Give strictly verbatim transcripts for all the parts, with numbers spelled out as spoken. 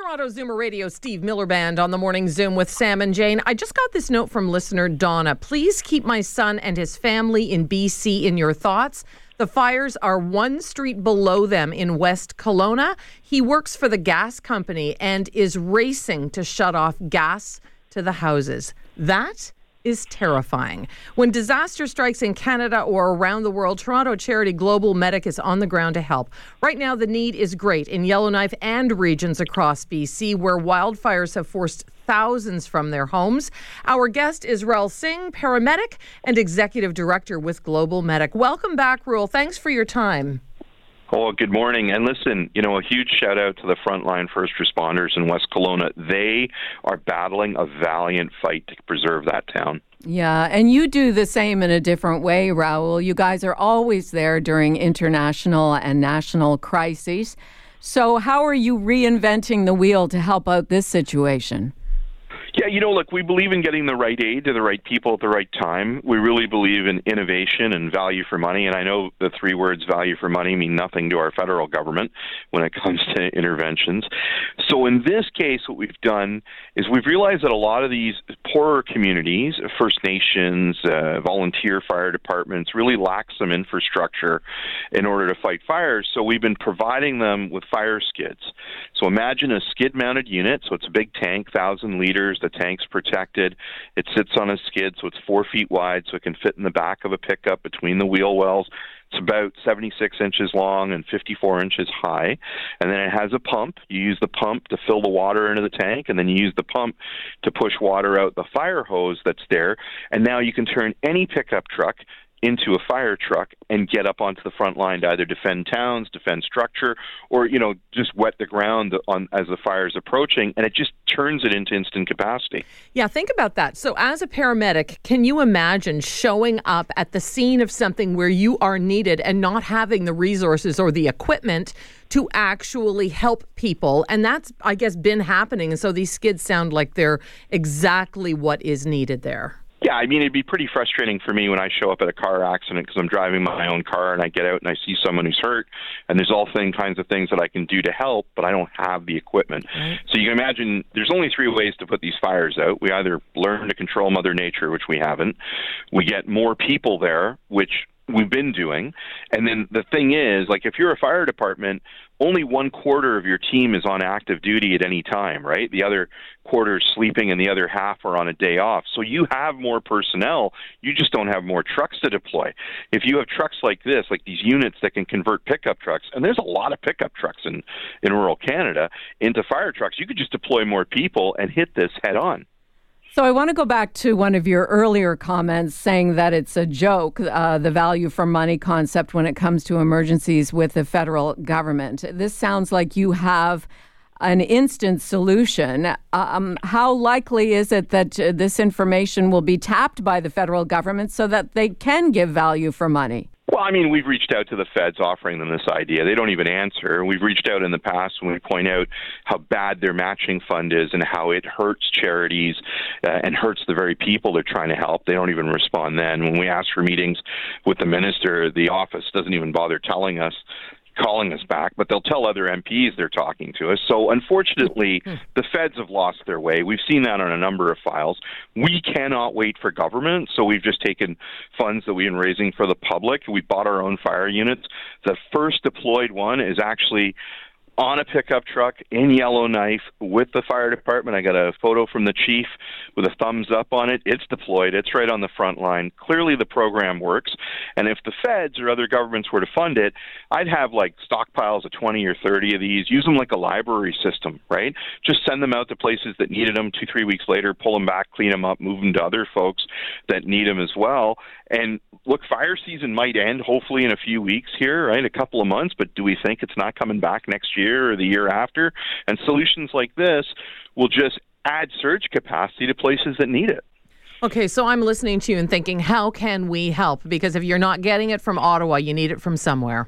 Toronto Zoomer Radio, Steve Miller Band on the Morning Zoom with Sam and Jane. I just got this note from listener Donna. Please keep my son and his family in B C in your thoughts. The fires are one street below them in West Kelowna. He works for the gas company and is racing to shut off gas to the houses. That is terrifying. When disaster strikes in Canada or around the world, Toronto charity Global Medic is on the ground to help. Right now, the need is great in Yellowknife and regions across B C where wildfires have forced thousands from their homes. Our guest is Rel Singh, paramedic and executive director with Global Medic. Welcome back, Rel. Thanks for your time. Oh, good morning. And listen, you know, a huge shout out to the frontline first responders in West Kelowna. They are battling a valiant fight to preserve that town. Yeah, and you do the same in a different way, Raul. You guys are always there during international and national crises. So how are you reinventing the wheel to help out this situation? Yeah, you know, look, we believe in getting the right aid to the right people at the right time. We really believe in innovation and value for money. And I know the three words value for money mean nothing to our federal government when it comes to interventions. So in this case, what we've done is we've realized that a lot of these poorer communities, First Nations, uh, volunteer fire departments, really lack some infrastructure in order to fight fires. So we've been providing them with fire skids. So imagine a skid-mounted unit. So it's a big tank, one thousand liters. The tank's protected. It sits on a skid, so it's four feet wide, so it can fit in the back of a pickup between the wheel wells. It's about seventy-six inches long and fifty-four inches high. And then it has a pump. You use the pump to fill the water into the tank, and then you use the pump to push water out the fire hose that's there. And now you can turn any pickup truck into a fire truck and get up onto the front line to either defend towns, defend structure, or, you know, just wet the ground on as the fire is approaching, and it just turns it into instant capacity. Yeah, think about that. So as a paramedic, can you imagine showing up at the scene of something where you are needed and not having the resources or the equipment to actually help people? And that's, I guess, been happening. And so these skids sound like they're exactly what is needed there. Yeah, I mean, it'd be pretty frustrating for me when I show up at a car accident because I'm driving my own car and I get out and I see someone who's hurt, and there's all thing, kinds of things that I can do to help, but I don't have the equipment. Right. So you can imagine there's only three ways to put these fires out. We either learn to control Mother Nature, which we haven't. We get more people there, which we've been doing. And then the thing is, like, if you're a fire department, only one quarter of your team is on active duty at any time, right? The other quarter is sleeping and the other half are on a day off. So you have more personnel. You just don't have more trucks to deploy. If you have trucks like this, like these units that can convert pickup trucks, and there's a lot of pickup trucks in, in rural Canada, into fire trucks, you could just deploy more people and hit this head on. So I want to go back to one of your earlier comments saying that it's a joke, uh, the value for money concept when it comes to emergencies with the federal government. This sounds like you have an instant solution. Um, how likely is it that uh, this information will be tapped by the federal government so that they can give value for money? Well, I mean, we've reached out to the feds offering them this idea. They don't even answer. We've reached out in the past when we point out how bad their matching fund is and how it hurts charities uh, and hurts the very people they're trying to help. They don't even respond then. When we ask for meetings with the minister, the office doesn't even bother telling us, calling us back, but they'll tell other M Ps they're talking to us. So unfortunately, the feds have lost their way. We've seen that on a number of files. We cannot wait for government, so we've just taken funds that we've been raising for the public. We bought our own fire units. The first deployed one is actually on a pickup truck in Yellowknife with the fire department. I got a photo from the chief with a thumbs up on it. It's deployed. It's right on the front line. Clearly the program works. And if the feds or other governments were to fund it, I'd have like stockpiles of twenty or thirty of these, use them like a library system, right? Just send them out to places that needed them two, three weeks later, pull them back, clean them up, move them to other folks that need them as well. And look, fire season might end hopefully in a few weeks here, right? A couple of months, but do we think it's not coming back next year or the year after? And solutions like this will just add surge capacity to places that need it. Okay, so I'm listening to you and thinking, how can we help? Because if you're not getting it from Ottawa, you need it from somewhere.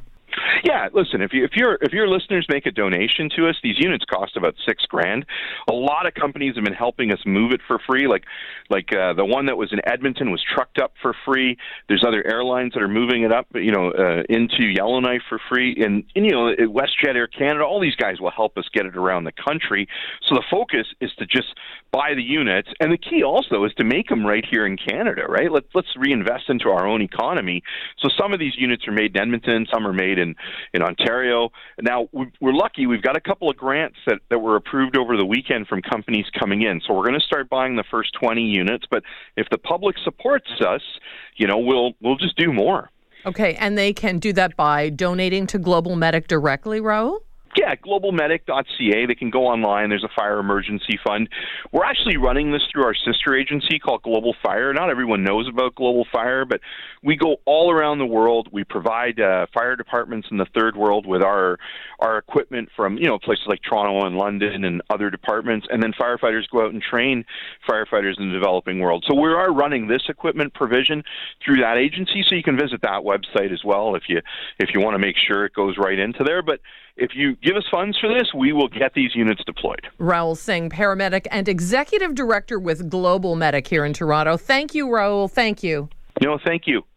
Yeah, listen, if you if your if your listeners make a donation to us, these units cost about six grand. A lot of companies have been helping us move it for free. Like like uh, the one that was in Edmonton was trucked up for free. There's other airlines that are moving it up, you know, uh, into Yellowknife for free. And, and you know, WestJet, Air Canada, all these guys will help us get it around the country. So the focus is to just buy the units, and the key also is to make them right here in Canada, right? Let's let's reinvest into our own economy. So some of these units are made in Edmonton, some are made in in Ontario. Now, we're lucky. We've got a couple of grants that, that were approved over the weekend from companies coming in. So we're going to start buying the first twenty units. But if the public supports us, you know, we'll we'll just do more. Okay, and they can do that by donating to Global Medic directly, Raul? Yeah, global medic dot c a. They can go online. There's a fire emergency fund. We're actually running this through our sister agency called Global Fire. Not everyone knows about Global Fire, but we go all around the world. We provide uh, fire departments in the third world with our our equipment from, you know, places like Toronto and London and other departments, and then firefighters go out and train firefighters in the developing world. So we are running this equipment provision through that agency, so you can visit that website as well if you if you want to make sure it goes right into there. But if you give us funds for this, we will get these units deployed. Raul Singh, paramedic and executive director with Global Medic here in Toronto. Thank you, Raul. Thank you. No, thank you.